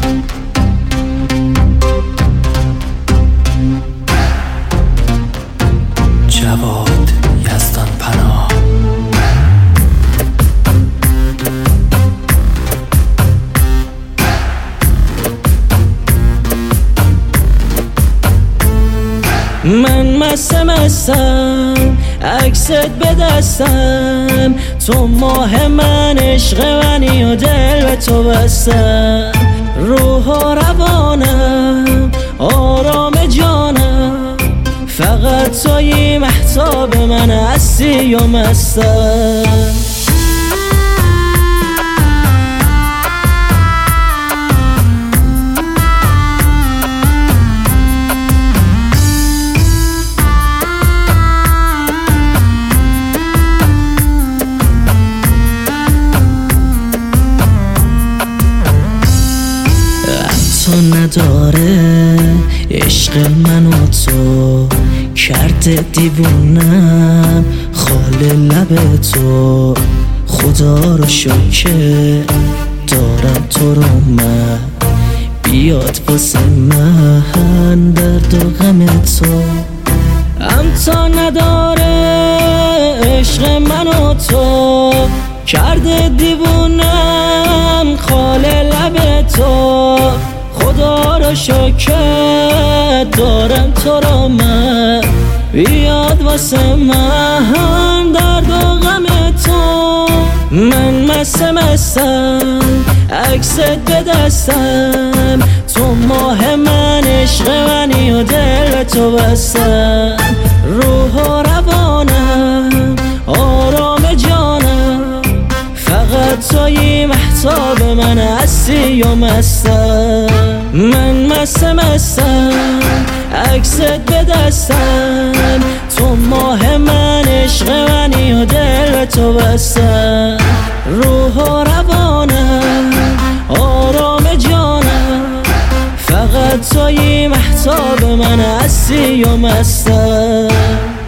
جواد یزدان پناه. من مستم عکست به دستم، تو ماه من عشق منی و دل به تو بستم. روح و روانم آرام جانم، فقط تویی مهتاب من هستی و مستم. تو نداره عشق من و تو، کرده دیوونم خال لب تو. خدا رو شکر دارم تو رو من، بیاد واسه من درد و غم تو. تا نداره عشق من و تو، کرده دیوونم خال لب تو. خدا رو شکر دارم تو رو من، بیاد واسه من درد و غم تو. من مستم عکست به دستم، تو ماه من عشق منی و دل به تو بستم. روح و روانم آرام جانم، فقط تویی مهتاب من هستی و مستم. من مستم عکست به دستم، تو ماه من عشق منی و دل به تو بستم. روح و روانم آرام جانم، فقط تویی مهتاب من هستی و مستم.